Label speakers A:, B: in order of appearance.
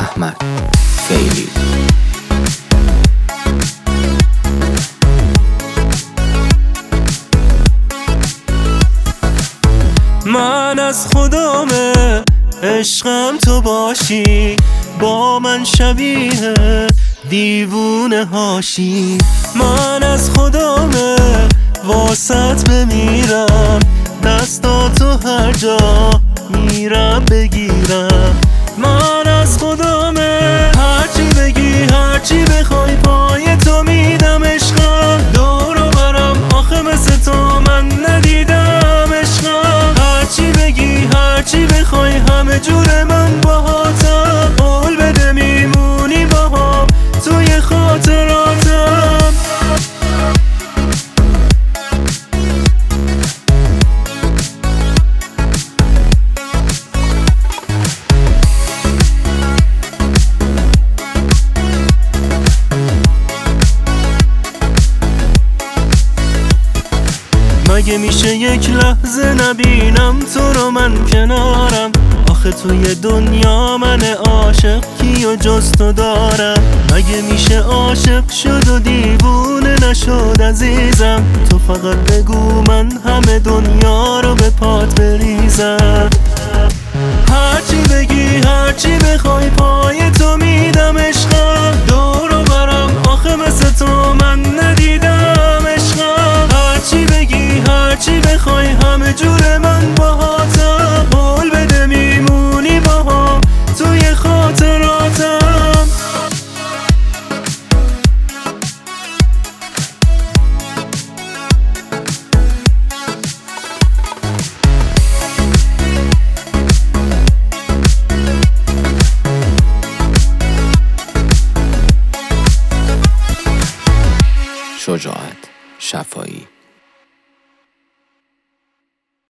A: احمد فیلی.
B: من از خدامه عشقم تو باشی، با من شبیه دیوونه هاشی. من از خدامه واسط بمیرم، دستاتو هر جا میرم بگیرم. من از خدامه هرچی بگی هرچی بخوای پای تو میدم. عشقم دورو برم آخه مثل تو من ندیدم. عشقم هرچی بگی هرچی بخوای همه جور من باهاتم. قول بده میمونی باهام توی خاطراتم. مگه میشه یک لحظه نبینم تو رو من کنارم؟ آخه توی دنیا من عاشق کیو جز تو دارم؟ مگه میشه عاشق شد و دیوونه نشد عزیزم؟ تو فقط بگو من همه دنیا رو به پات بریزم. هرچی بگی هرچی بخوای پای تو میدم. عشقم دورو برم آخه مثل تو من ندیدم. عشقم هرچی بگی هرچی بخوای همه جور من باهاتم. قول بده میمونی باهام توی خاطراتم.
A: شجاعت شفایی.